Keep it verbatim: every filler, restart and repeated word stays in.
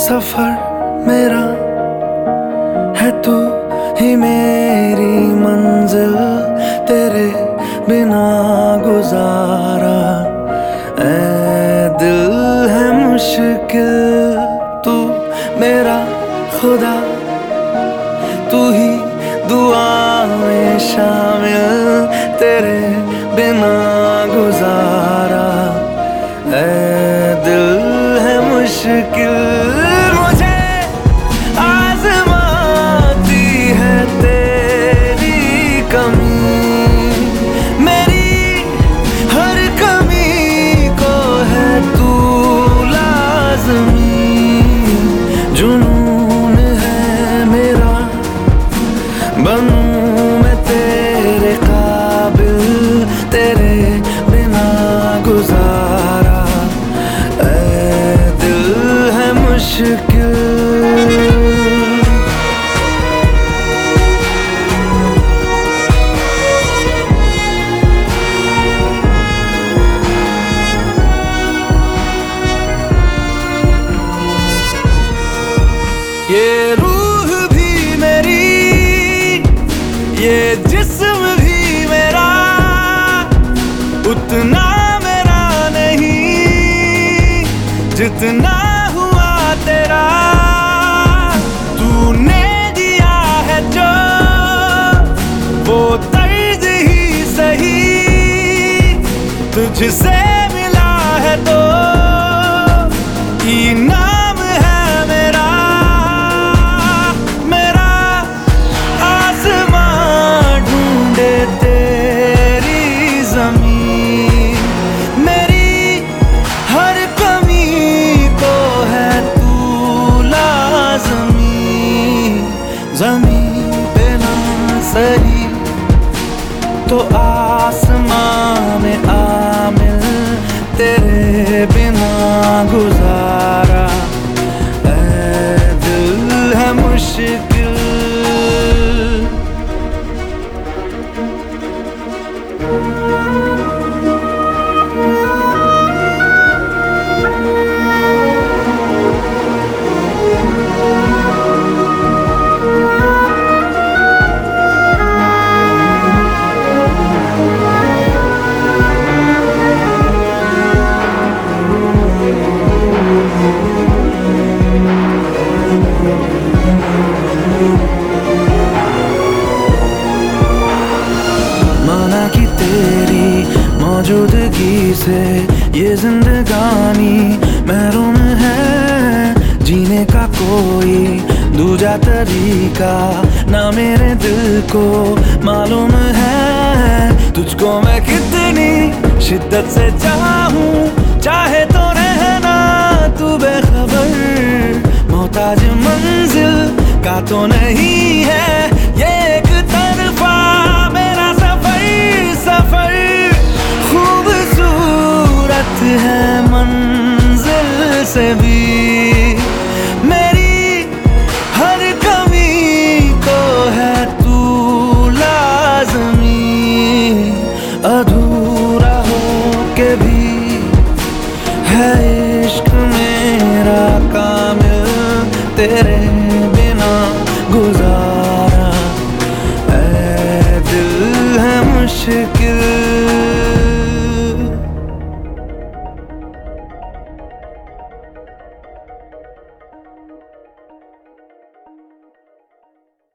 सफर मेरा है तू ही मेरी मंजिल, तेरे बिना गुजारा ऐ दिल है मुश्किल। तू मेरा खुदा, तू ही दुआ में शामिल, तेरे बिना गुजारा ऐ दिल है मुश्किल। मुझे आज़माती है तेरी कमी, मेरी हर कमी को है तू लाज़मी। जुनून है मेरा, बनूं मैं तेरे काबिल, तेरे बिना गुजारा ऐ दिल है मुश्किल। ये रूह भी मेरी, ये जिस्म भी मेरा, उतना मेरा नहीं जितना हुआ तेरा। तूने दिया है जो वो तर्ज ही सही, तुझसे मिला है तो इनाम है मेरा। मेरा आसमां ढूंढे तेरी ज़मीन, मेरी हर कमी को है तू लाज़मी। ज़मीन पे ना सही तो आसमां में आमिल, तेरे बिना गुजारा ऐ दिल है मुश्किल। माना कि तेरी मौजूदगी से ये जिंदगानी महरूम है, जीने का कोई दूजा तरीका ना मेरे दिल को मालूम है। तुझको मैं कितनी शिद्दत से चाहूं, चाहे तो रहना तू बेखबर। मोहताज मंजिल का तो नहीं है ये एक तरफा मेरा सफर। सफर खूबसूरत है मंजिल से भी, मेरी हर कमी को है तू लाज़मी। अधूरा हो के भी है इश्क मेरा कामिल, तेरे बिना गुजारा ऐ दिल है मुश्किल।